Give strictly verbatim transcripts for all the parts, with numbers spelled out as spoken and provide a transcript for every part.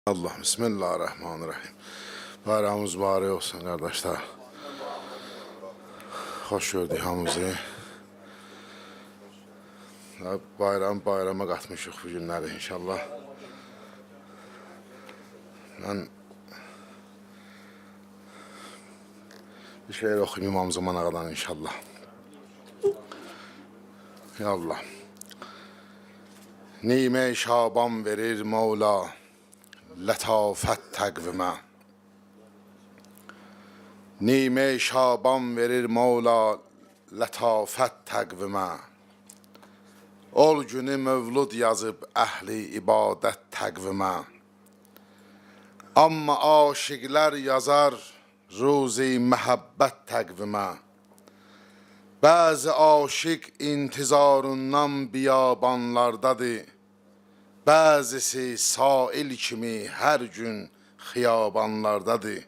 Allah, Bismillahirrahmanirrahim. Bayramımız mübarək olsun, qardaşlar. Xoş gördük hamımızı. Bayram bayrama qatmışıq bu günləri inşallah. Mən bir şeir oxuyum İmam Zaman Ağadan inşallah. Ya Allah. Nime Şaban verir Mevla, lətafət təqvimə. Nime Şaban verir Mevla, lətafət təqvimə. Ol günü mövlud yazıb əhli ibadət təqvimə. Amma aşiqlər yazar ruzi məhəbbət təqvimə. Bəzi aşiq intizarından biyabanlardadır. Bəzisi sail kimi hər gün xiyabanlardadır.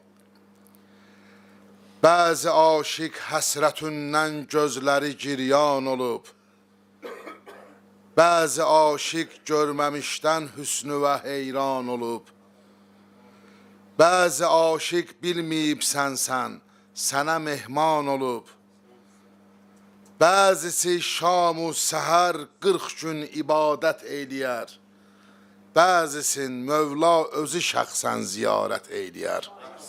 Bəzi aşiq həsrətündən gözləri giryan olub. Bəzi aşiq görməmişdən hüsnü və heyran olub. Bəzi aşiq bilməyib sənsən, sənə mehman olub. Bəzisi şam-u səhər qırx gün ibadət eyləyər. Bəzisin Mövla özü şəxsən ziyarət eyləyər.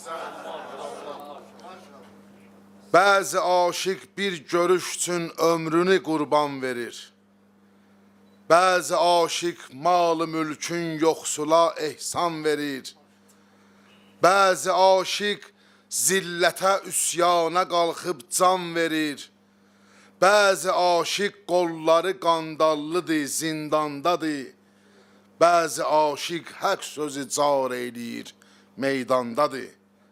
Bəzi aşiq bir görüş üçün ömrünü qurban verir. Bəzi aşiq mal-ı mülkün yoxsula ehsan verir. Bəzi aşiq zillətə üsyana qalxıb can verir. Bəzi aşiq qolları qandallıdır, zindandadır. Bəzi aşiq haqq sözü car eyləyir, meydandadır.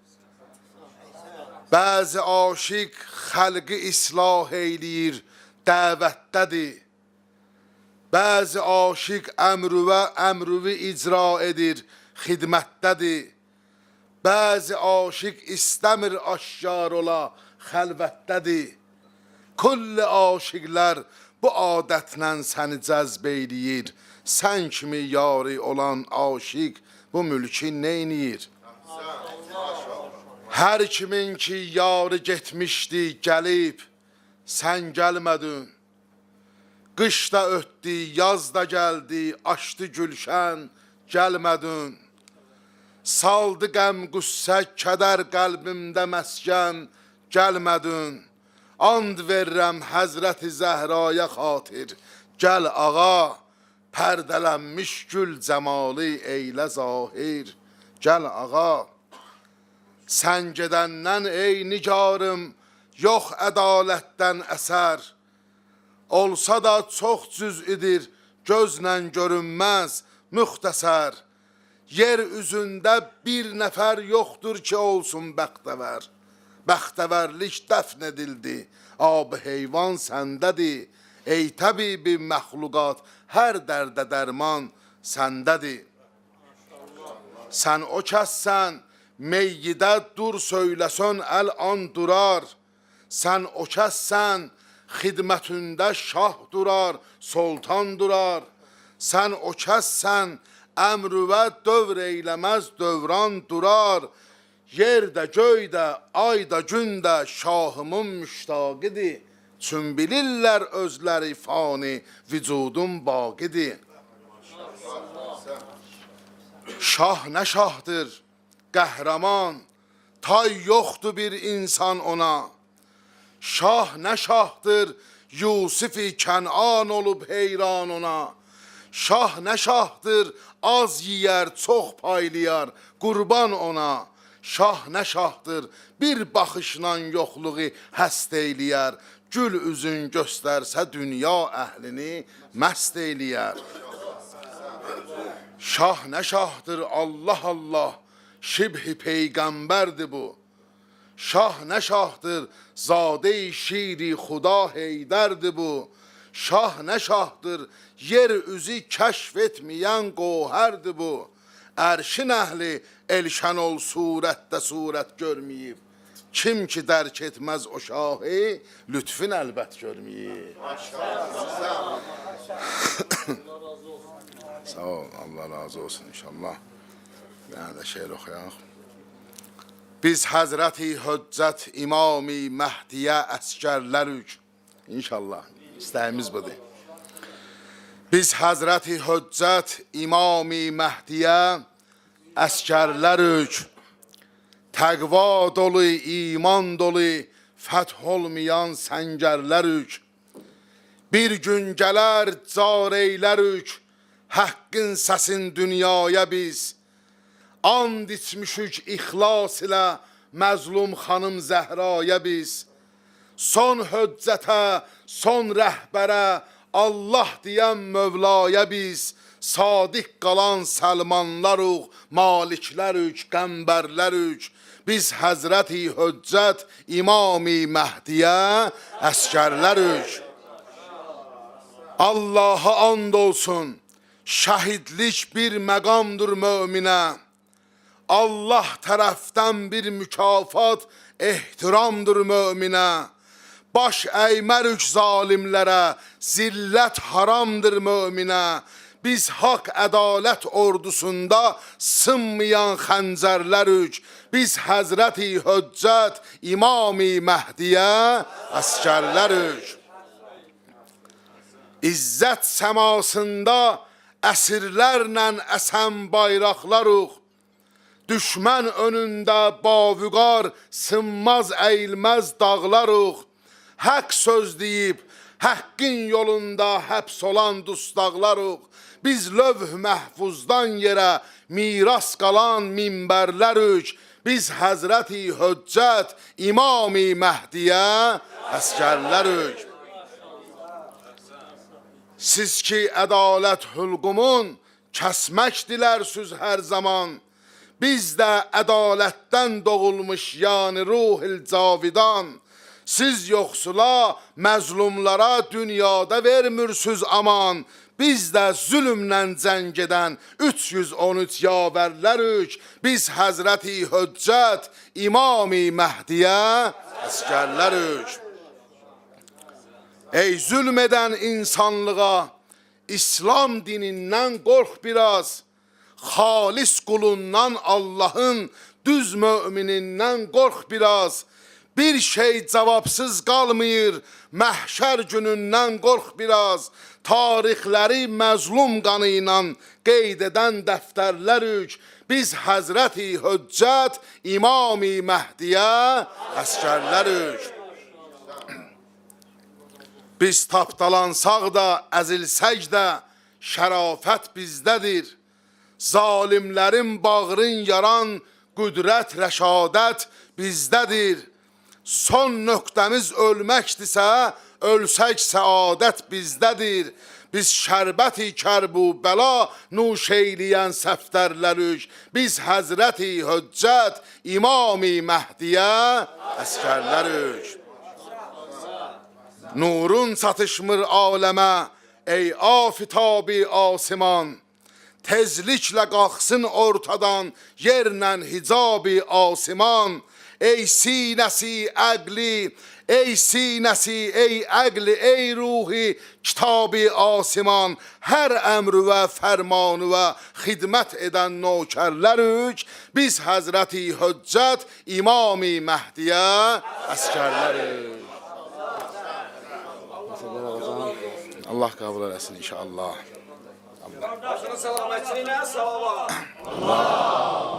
Bəzi aşiq xəlqi islah eyləyir, dəvətdədir. Bəzi aşiq əmrüvə əmrüvi icra edir, xidmətdədir. Bəzi aşiq istəmir aşkar ola, xəlvətdədir. Kulli aşiqlər bu adətlə səni cəzb eyləyir. Sən kimi yari olan aşiq bu mülki neyniyir? Hər kimin ki yarı getmişdi, gəlib, sən gəlmədin. Qış da ötdü, yaz da gəldi, açdı gülşən, gəlmədin. Saldı qəm, qüssə, kədər qəlbimdə məskən, gəlmədin. And verirəm Həzrəti Zəhraya xatir, gəl ağa, pərdələnmiş gül cəmalı eylə zahir, gəl ağa. Sən gedəndən ey nigarım, yox ədalətdən əsər. Olsa da çox cüz'idir, gözlə görünməz, müxtəsər. Yer üzündə bir nəfər yoxdur ki, olsun bəxtəvər. Bəxtəvərlik dəfn edildi, ab heyvan səndədir. Ey təbibi məxluqat, hər dərdə dərman səndədir. Sən o kəssən, meyyidə dur söyləsən, əl-an durar. Sən o kəssən, xidmətündə şah durar, sultan durar. Sən o kəssən, əmrüvə dövr eyləməz, dövran durar. Yerdə, göydə, ayda, gündə şahımın müştaqidir. Çün bilirlər özləri fani, vücudun baqidir. Şah nə şahdır, qəhrəman, tay yoxdur bir insan ona. Şah nə şahdır, Yusifi Kənan olub heyran ona. Şah nə şahdır, az yiyər, çox paylayar, qurban ona. Şah nə şahdır, bir baxışla yoxluğu həst eyləyər. Gül üzün göstərsə dünya əhlini məst eyləyər. Şah nə şahdır, Allah Allah, şibhi peyğəmbərdir bu. Şah nə şahdır, zadə-i şiri xuda heydərdir bu. Şah nə şahdır, yer üzü kəşf etməyən qohərdir bu. Ərşin əhli elşən ol surətdə surət görməyib. Kim ki dərk etməz o şahı, lütfün əlbət görməyib. Sağ ol, Allah razı olsun inşallah. Yəni də şeir oxuyaq. Biz Həzrəti Höccət İmami Məhdiyə əsgərlərük. İnşallah, istəyimiz budur. Biz Həzrəti Höccət İmami Məhdiyə əsgərlərük. Təqva dolu, iman dolu, fəth olmayan səngərlərük. Bir gün gələr car eylərük, Həqqin səsin dünyaya biz. And içmişük ixlas ilə məzlum xanım Zəhraya biz. Son höccətə, son rəhbərə Allah deyən Mövlaya biz. Sadiq qalan Səlmanlarıq, Maliklərük, Qəmbərlərük. Biz Həzrəti Höccət İmami Məhdiyə əsgərlərük. Allaha and olsun, şəhidlik bir məqamdır möminə. Allah tərəfdən bir mükafat, ehtiramdır möminə. Baş əymərük zalimlərə, zillət haramdır möminə. Biz haqq ədalət ordusunda sınmayan xəncərlərük. Biz Həzrəti Höccət İmami Məhdiyə əsgərlərük. İzzət səmasında əsirlərlə əsən bayraqlarıq. Düşmən önündə bavüqar, sınmaz əyilməz dağlarıq. Haqq söz deyib, həqqin yolunda həbs olan dustaqlarıq. Biz lövh məhfuzdan yerə miras qalan minbərlərük. Biz Həzrəti Höccət İmami Məhdiyə əsgərlərük. Siz ki ədalət hülqumun kəsmək dilərsüz hər zaman. Biz də ədalətdən doğulmuş yəni ruhil cavidan. Siz yoxsula, məzlumlara dünyada vermirsüz aman. Biz də zülmlə cəng edən üç yüz on üç yavərlərük. Biz Həzrəti Höccət İmami Məhdiyə əsgərlərük. Ey zülm edən insanlığa, İslam dinindən qorx biraz. Xalis qulundan Allahın, düz müminindən qorx biraz. Bir şey cavabsız qalmayır, məhşər günündən qorx biraz. Tarixləri məzlum qanı ilə qeyd edən dəftərlərük. Biz Həzrəti Höccət İmami Məhdiyə əsgərlərük. Biz tapdalansaq da, əzilsək də, şərafət bizdədir. Zalimlərin bağrın yaran qüdrət, rəşadət bizdədir. Son nöqtəmiz ölməkdirsə, ölsək səadət bizdədir. Biz şərbəti kərbu bəla nuş eyləyən səftərlərük. Biz Həzrəti Höccət İmami Məhdiyə əsgərlərük. Nurun çatışmır aləmə, ey afitabı asiman. Tezliklə qalxsın ortadan, yerlə hicabı asiman. Ey sinəsi əqli, ey sinəsi, ey əqli, ey ruhi, kitabı asiman. Hər əmrü və fərmanı və xidmət edən nökərlərük. Biz Həzrəti Höccət İmami Məhdiyə əsgərlərük. Allah qəbul eləsin inşallah. Allah.